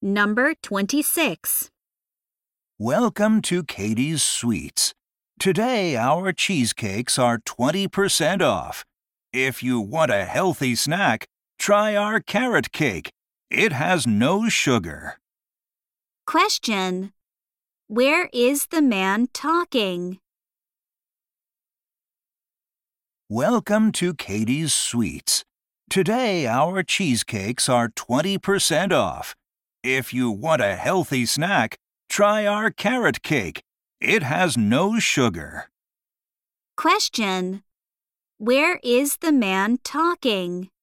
Number 26. Welcome to Katie's Sweets. Today our cheesecakes are 20% off. If you want a healthy snack, try our carrot cake. It has no sugar. Question. Where is the man talking? Welcome to Katie's Sweets. Today our cheesecakes are 20% off. If you want a healthy snack, try our carrot cake. It has no sugar. Question. Where is the man talking?